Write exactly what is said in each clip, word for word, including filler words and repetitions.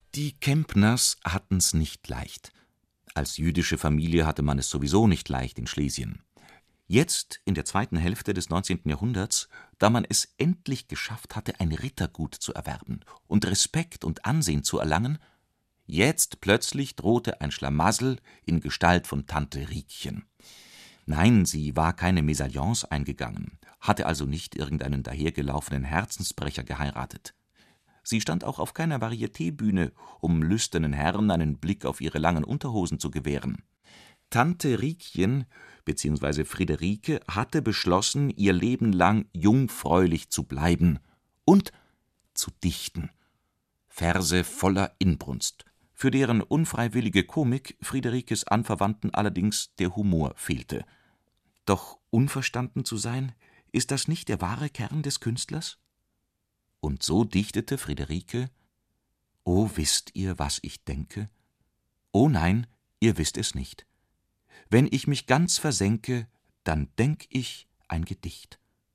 Die Kempners hatten's nicht leicht. Als jüdische Familie hatte man es sowieso nicht leicht in Schlesien. Jetzt, in der zweiten Hälfte des neunzehnten Jahrhunderts, da man es endlich geschafft hatte, ein Rittergut zu erwerben und Respekt und Ansehen zu erlangen, jetzt plötzlich drohte ein Schlamassel in Gestalt von Tante Riekchen. Nein, sie war keine Mesalliance eingegangen, hatte also nicht irgendeinen dahergelaufenen Herzensbrecher geheiratet. Sie stand auch auf keiner Varietébühne, um lüsternen Herren einen Blick auf ihre langen Unterhosen zu gewähren. Tante Riekchen bzw. Friederike hatte beschlossen, ihr Leben lang jungfräulich zu bleiben und zu dichten. Verse voller Inbrunst, für deren unfreiwillige Komik Friederikes Anverwandten allerdings der Humor fehlte. Doch unverstanden zu sein, ist das nicht der wahre Kern des Künstlers? Und so dichtete Friederike: »O, wisst ihr, was ich denke? O nein, ihr wisst es nicht. Wenn ich mich ganz versenke, dann denk ich ein Gedicht.«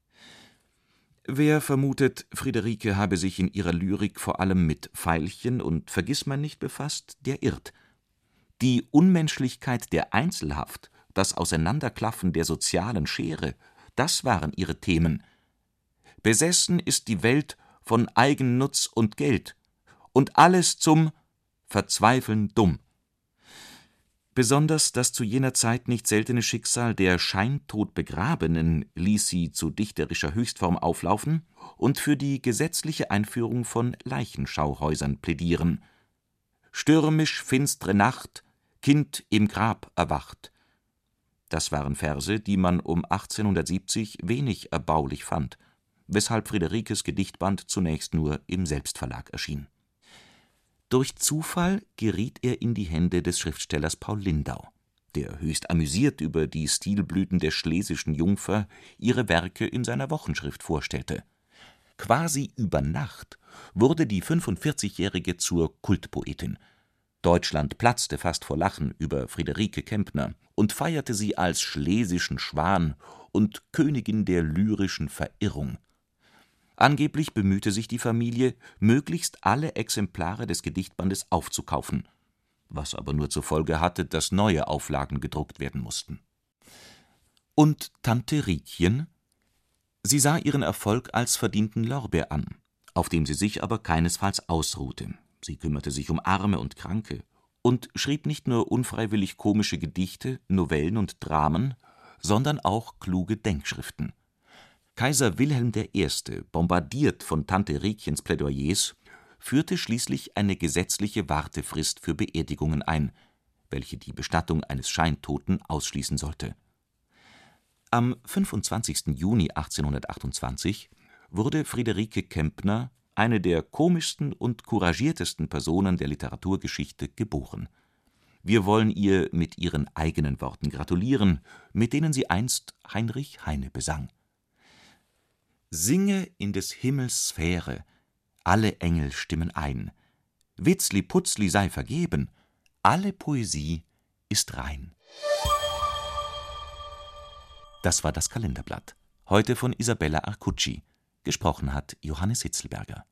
Wer vermutet, Friederike habe sich in ihrer Lyrik vor allem mit Veilchen und Vergissmeinnicht befasst, der irrt. Die Unmenschlichkeit der Einzelhaft, das Auseinanderklaffen der sozialen Schere, das waren ihre Themen. Besessen ist die Welt von Eigennutz und Geld und alles zum Verzweifeln dumm. Besonders das zu jener Zeit nicht seltene Schicksal der scheintot Begrabenen ließ sie zu dichterischer Höchstform auflaufen und für die gesetzliche Einführung von Leichenschauhäusern plädieren. »Stürmisch finstre Nacht, Kind im Grab erwacht«, das waren Verse, die man um achtzehnhundertsiebzig wenig erbaulich fand, weshalb Friederikes Gedichtband zunächst nur im Selbstverlag erschien. Durch Zufall geriet er in die Hände des Schriftstellers Paul Lindau, der höchst amüsiert über die Stilblüten der schlesischen Jungfer ihre Werke in seiner Wochenschrift vorstellte. Quasi über Nacht wurde die fünfundvierzigjährige zur Kultpoetin. Deutschland platzte fast vor Lachen über Friederike Kempner und feierte sie als schlesischen Schwan und Königin der lyrischen Verirrung. Angeblich bemühte sich die Familie, möglichst alle Exemplare des Gedichtbandes aufzukaufen, was aber nur zur Folge hatte, dass neue Auflagen gedruckt werden mussten. Und Tante Riekchen? Sie sah ihren Erfolg als verdienten Lorbeer an, auf dem sie sich aber keinesfalls ausruhte. Sie kümmerte sich um Arme und Kranke und schrieb nicht nur unfreiwillig komische Gedichte, Novellen und Dramen, sondern auch kluge Denkschriften. Kaiser Wilhelm der Erste, bombardiert von Tante Riekchens Plädoyers, führte schließlich eine gesetzliche Wartefrist für Beerdigungen ein, welche die Bestattung eines Scheintoten ausschließen sollte. Am fünfundzwanzigsten Juni achtzehnhundertachtundzwanzig wurde Friederike Kempner, eine der komischsten und couragiertesten Personen der Literaturgeschichte, geboren. Wir wollen ihr mit ihren eigenen Worten gratulieren, mit denen sie einst Heinrich Heine besang: »Singe in des Himmels Sphäre, alle Engel stimmen ein. Witzli Putzli sei vergeben, alle Poesie ist rein.« Das war das Kalenderblatt. Heute von Isabella Arcucci. Gesprochen hat Johannes Hitzelberger.